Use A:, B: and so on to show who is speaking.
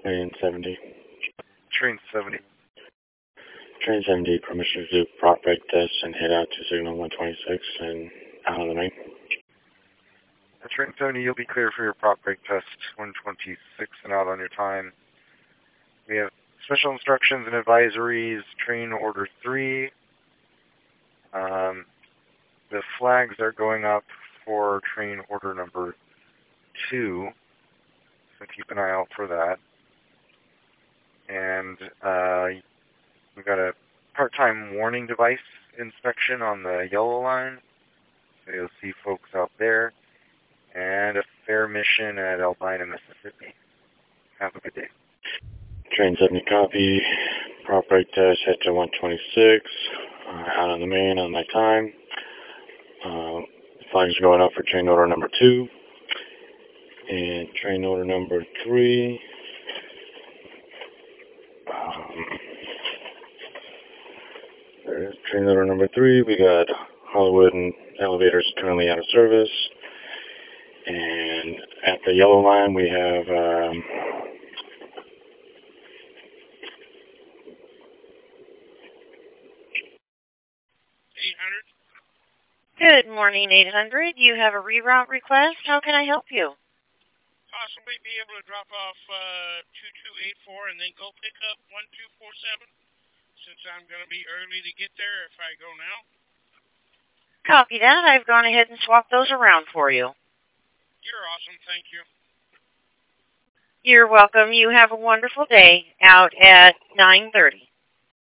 A: Train 70.
B: Train 70.
A: Train 70, permission to do prop brake test and head out to signal 126 and out on the main.
B: Train 70, you'll be clear for your prop brake test 126 and out on your time. We have special instructions and advisories, train order 3. The flags are going up for train order number 2, so keep an eye out for that. And we've got a part-time warning device inspection on the yellow line, so you'll see folks out there, and a fair mission at Albina, Mississippi. Have a good day.
A: Train 70 copy, prop brake test, head to 126, out on the main on my time. Flags are going up for train order number 2, and train order number 3. There's train order number 3. We got Hollywood and elevators currently out of service. And at the yellow line, we have
C: Good morning, 800. You have a reroute request. How can I help you?
D: Possibly be able to drop off 2284 and then go pick up 1247, since I'm going to be early to get there if I go now.
C: Copy that. I've gone ahead and swapped those around for you.
D: You're awesome. Thank you.
C: You're welcome. You have a wonderful day out at 9:30.